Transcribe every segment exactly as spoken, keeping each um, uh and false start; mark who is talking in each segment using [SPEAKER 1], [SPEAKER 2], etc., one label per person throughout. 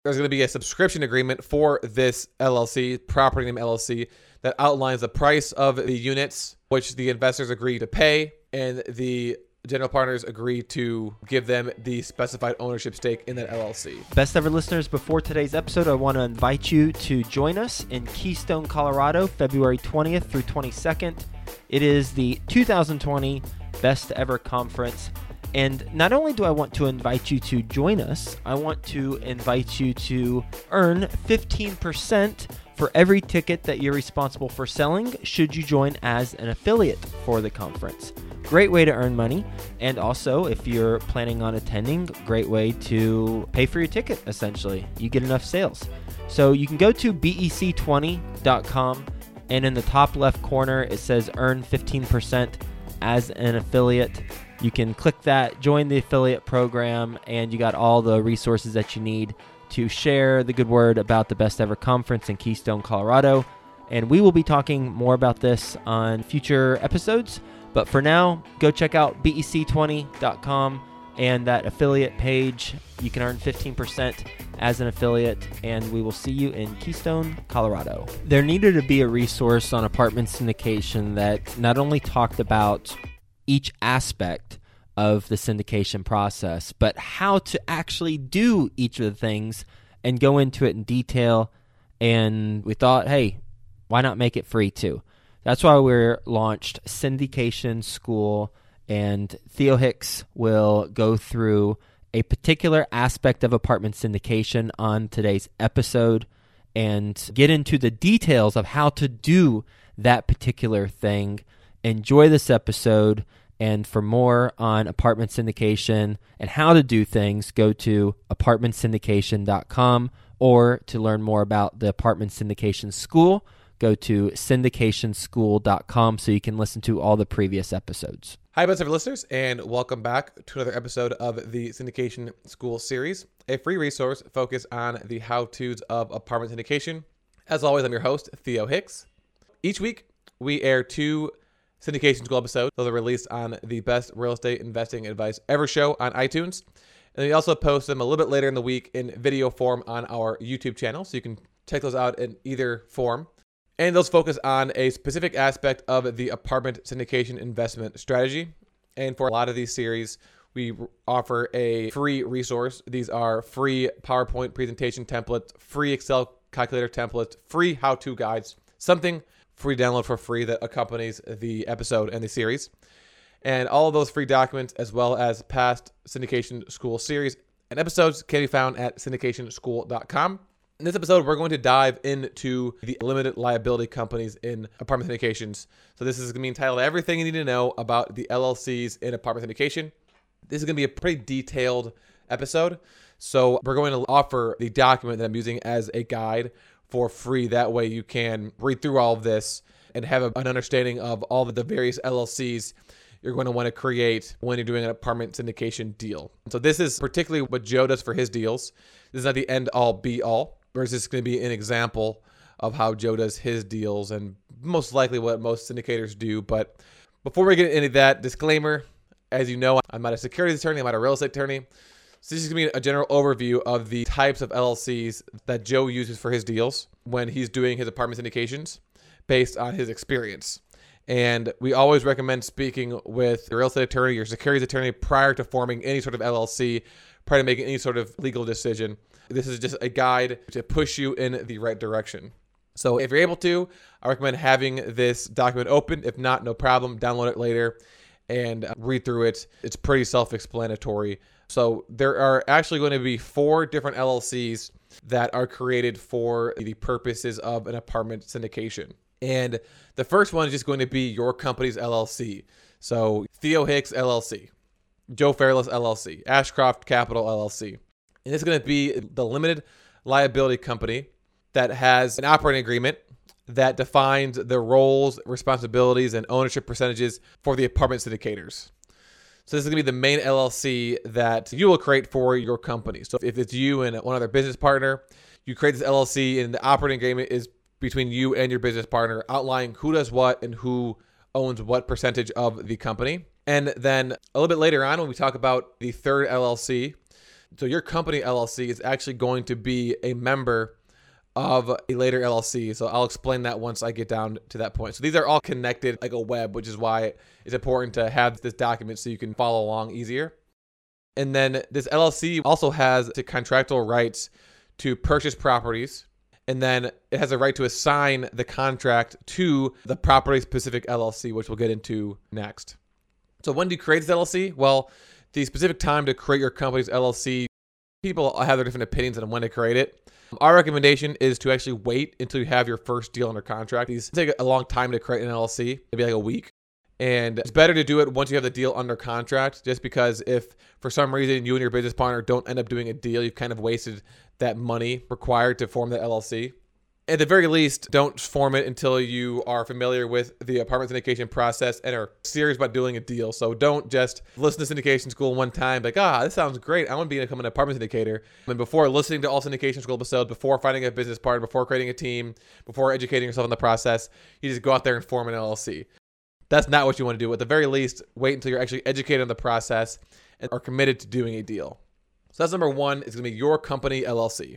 [SPEAKER 1] There's going to be a subscription agreement for this L L C, property name L L C, that outlines the price of the units, which the investors agree to pay, and the general partners agree to give them the specified ownership stake in that L L C.
[SPEAKER 2] Best ever listeners, before today's episode, I want to invite you to join us in Keystone, Colorado, February twentieth through twenty-second. It is the two thousand twenty Best Ever Conference. And not only do I want to invite you to join us, I want to invite you to earn fifteen percent for every ticket that you're responsible for selling should you join as an affiliate for the conference. Great way to earn money. And also, if you're planning on attending, great way to pay for your ticket, essentially. You get enough sales. So you can go to B E C twenty dot com, and in the top left corner, it says earn fifteen percent as an affiliate. You can click that, join the affiliate program, and you got all the resources that you need to share the good word about the Best Ever Conference in Keystone, Colorado. And we will be talking more about this on future episodes. But for now, go check out B E C twenty dot com and that affiliate page. You can earn fifteen percent as an affiliate, and we will see you in Keystone, Colorado. There needed to be a resource on apartment syndication that not only talked about each aspect of the syndication process, but how to actually do each of the things and go into it in detail. And we thought, hey, why not make it free too? That's why we launched Syndication School, and Theo Hicks will go through a particular aspect of apartment syndication on today's episode and get into the details of how to do that particular thing. Enjoy this episode, and for more on apartment syndication and how to do things, go to apartment syndication dot com, or to learn more about the Apartment Syndication School, go to syndication school dot com so you can listen to all the previous episodes.
[SPEAKER 1] Hi, Best Ever listeners, and welcome back to another episode of the Syndication School series, a free resource focused on the how-tos of apartment syndication. As always, I'm your host, Theo Hicks. Each week, we air two Syndication School episodes. Those are released on the Best Real Estate Investing Advice Ever show on iTunes. And we also post them a little bit later in the week in video form on our YouTube channel, so you can check those out in either form. And those focus on a specific aspect of the apartment syndication investment strategy. And for a lot of these series, we offer a free resource. These are free PowerPoint presentation templates, free Excel calculator templates, free how-to guides, something free download for free that accompanies the episode and the series. And all of those free documents, as well as past Syndication School series and episodes, can be found at syndication school dot com. In this episode, we're going to dive into the limited liability companies in apartment syndications. So this is going to be entitled Everything You Need to Know About the L L Cs in Apartment Syndication. This is going to be a pretty detailed episode. So we're going to offer the document that I'm using as a guide for free. That way you can read through all of this and have a, an understanding of all of the various L L Cs you're going to want to create when you're doing an apartment syndication deal. So this is particularly what Joe does for his deals. This is not the end all be all. Whereas this is going to be an example of how Joe does his deals and most likely what most syndicators do. But before we get into that, disclaimer, as you know, I'm not a securities attorney, I'm not a real estate attorney. So this is going to be a general overview of the types of L L Cs that Joe uses for his deals when he's doing his apartment syndications based on his experience. And we always recommend speaking with your real estate attorney, your securities attorney prior to forming any sort of L L C, prior to making any sort of legal decision. This is just a guide to push you in the right direction. So if you're able to, I recommend having this document open. If not, no problem. Download it later and read through it. It's pretty self-explanatory. So there are actually going to be four different L L Cs that are created for the purposes of an apartment syndication. And the first one is just going to be your company's L L C. So Theo Hicks L L C, Joe Fairless L L C, Ashcroft Capital L L C. And it's going to be the limited liability company that has an operating agreement that defines the roles, responsibilities, and ownership percentages for the apartment syndicators. So this is going to be the main L L C that you will create for your company. So if it's you and one other business partner, you create this L L C, and the operating agreement is between you and your business partner, outlining who does what and who owns what percentage of the company. And then a little bit later on, when we talk about the third L L C, So your company L L C is actually going to be a member of a later L L C. So I'll explain that once I get down to that point. So these are all connected like a web, which is why it's important to have this document so you can follow along easier. And then this L L C also has the contractual rights to purchase properties. And then it has a right to assign the contract to the property specific L L C, which we'll get into next. So when do you create this L L C? Well, the specific time to create your company's L L C, people have their different opinions on when to create it. Our recommendation is to actually wait until you have your first deal under contract. These take a long time to create an L L C, maybe like a week. And it's better to do it once you have the deal under contract, just because if for some reason you and your business partner don't end up doing a deal, you've kind of wasted that money required to form that L L C. At the very least, don't form it until you are familiar with the apartment syndication process and are serious about doing a deal. So don't just listen to syndication school one time, like, ah, this sounds great. I want to become an apartment syndicator. And before listening to all syndication school episodes, before finding a business partner, before creating a team, before educating yourself in the process, you just go out there and form an L L C. That's not what you want to do. At the very least, wait until you're actually educated on the process and are committed to doing a deal. So that's number one, is going to be your company L L C.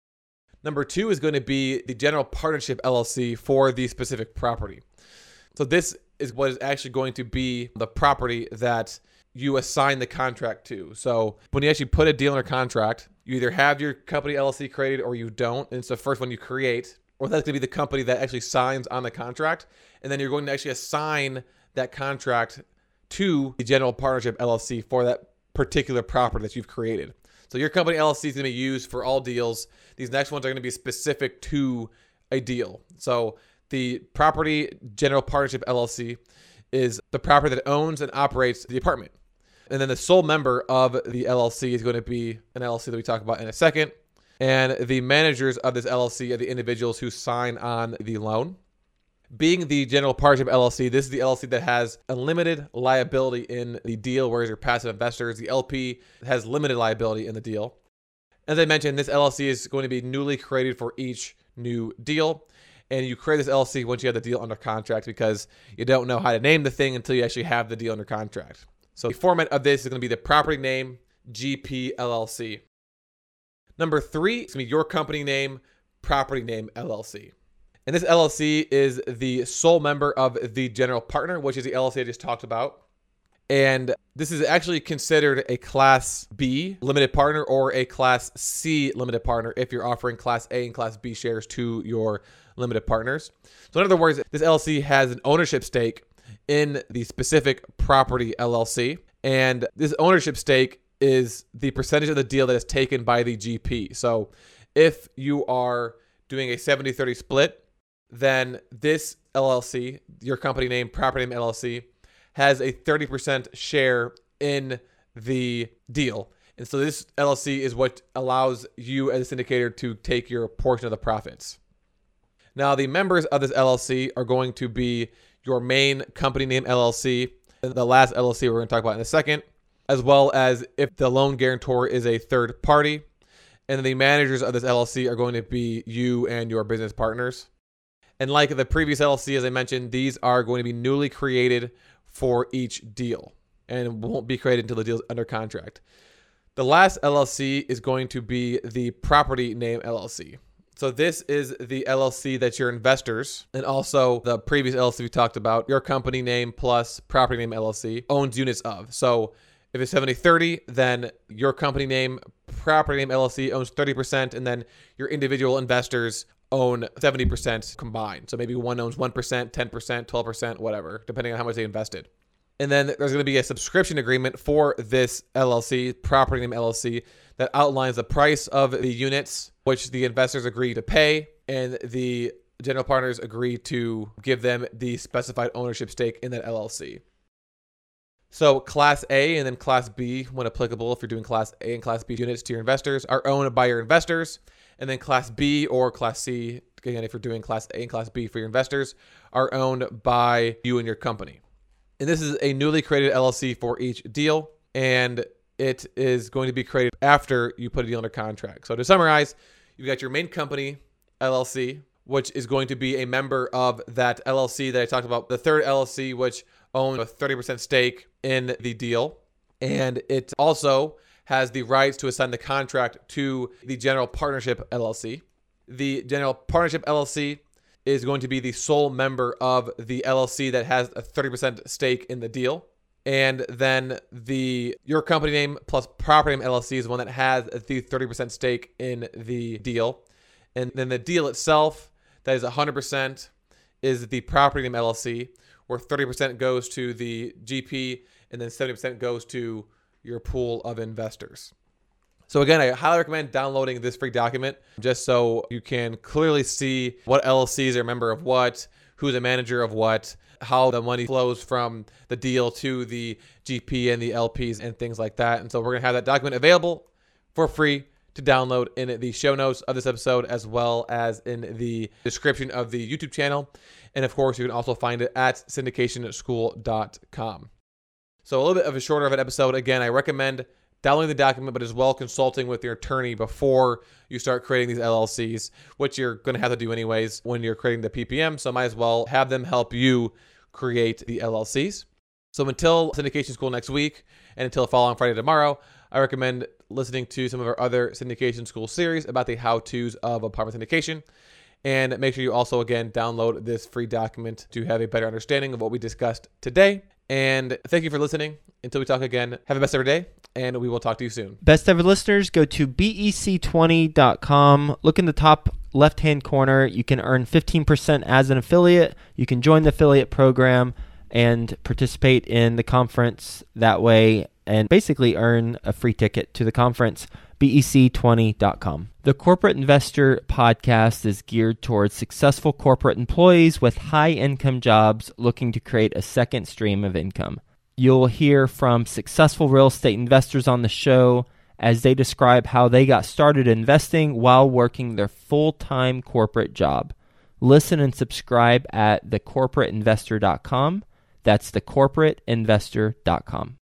[SPEAKER 1] Number two is going to be the general partnership L L C for the specific property. So this is what is actually going to be the property that you assign the contract to. So when you actually put a deal under contract, you either have your company L L C created or you don't. And it's the first one you create, or that's going to be the company that actually signs on the contract. And then you're going to actually assign that contract to the general partnership L L C for that particular property that you've created. So your company L L C is going to be used for all deals. These next ones are going to be specific to a deal. So the property general partnership L L C is the property that owns and operates the apartment. And then the sole member of the L L C is going to be an L L C that we talk about in a second. And the managers of this L L C are the individuals who sign on the loan. Being the general partnership L L C, this is the L L C that has unlimited liability in the deal, whereas your passive investors, the L P, has limited liability in the deal. As I mentioned, this L L C is going to be newly created for each new deal. And you create this L L C once you have the deal under contract, because you don't know how to name the thing until you actually have the deal under contract. So the format of this is going to be the property name G P L L C. Number three is going to be your company name, property name L L C. And this L L C is the sole member of the general partner, which is the L L C I just talked about. And this is actually considered a Class B limited partner or a Class C limited partner if you're offering Class A and Class B shares to your limited partners. So in other words, this L L C has an ownership stake in the specific property L L C. And this ownership stake is the percentage of the deal that is taken by the G P. So if you are doing a seventy thirty split, then this L L C, your company name, property name L L C, has a thirty percent share in the deal. And so this L L C is what allows you as a syndicator to take your portion of the profits. Now, the members of this L L C are going to be your main company name L L C, and the last L L C we're going to talk about in a second, as well as if the loan guarantor is a third party. And the managers of this L L C are going to be you and your business partners. And like the previous L L C, as I mentioned, these are going to be newly created for each deal and won't be created until the deal is under contract. The last L L C is going to be the property name L L C. So this is the L L C that your investors, and also the previous L L C we talked about, your company name plus property name L L C, owns units of. So if it's seventy thirty, then your company name, property name L L C owns thirty percent, and then your individual investors own seventy percent combined. So maybe one owns one percent, ten percent, twelve percent, whatever, depending on how much they invested. And then there's going to be a subscription agreement for this L L C, property name L L C, that outlines the price of the units, which the investors agree to pay, and the general partners agree to give them the specified ownership stake in that L L C. So Class A and then Class B, when applicable, if you're doing Class A and Class B units to your investors, are owned by your investors. And then Class B or Class C, again, if you're doing Class A and Class B for your investors, are owned by you and your company. And this is a newly created L L C for each deal, and it is going to be created after you put a deal under contract. So to summarize, you've got your main company, L L C, which is going to be a member of that L L C that I talked about, the third L L C, which owns a thirty percent stake in the deal. And it also has the rights to assign the contract to the general partnership L L C. The general partnership L L C is going to be the sole member of the L L C that has a thirty percent stake in the deal. And then the your company name plus property name L L C is the one that has the thirty percent stake in the deal. And then the deal itself, that is one hundred percent, is the property name L L C, where thirty percent goes to the G P and then seventy percent goes to your pool of investors. So again, I highly recommend downloading this free document just so you can clearly see what L L Cs are a member of what, who's a manager of what, how the money flows from the deal to the G P and the L Ps and things like that. And so we're going to have that document available for free to download in the show notes of this episode, as well as in the description of the YouTube channel. And of course, you can also find it at syndication school dot com. So a little bit of a shorter of an episode. Again, I recommend downloading the document, but as well consulting with your attorney before you start creating these L L Cs, which you're going to have to do anyways when you're creating the P P M. So might as well have them help you create the L L Cs. So until Syndication School next week and until following Friday tomorrow, I recommend listening to some of our other Syndication School series about the how-tos of apartment syndication. And make sure you also, again, download this free document to have a better understanding of what we discussed today. And thank you for listening. Until we talk again, have a best ever day, and we will talk to you soon.
[SPEAKER 2] Best ever listeners, go to B E C twenty dot com. Look in the top left-hand corner. You can earn fifteen percent as an affiliate. You can join the affiliate program and participate in the conference that way and basically earn a free ticket to the conference. B E C twenty dot com. The Corporate Investor Podcast is geared towards successful corporate employees with high-income jobs looking to create a second stream of income. You'll hear from successful real estate investors on the show as they describe how they got started investing while working their full-time corporate job. Listen and subscribe at the corporate investor dot com. That's the corporate investor dot com.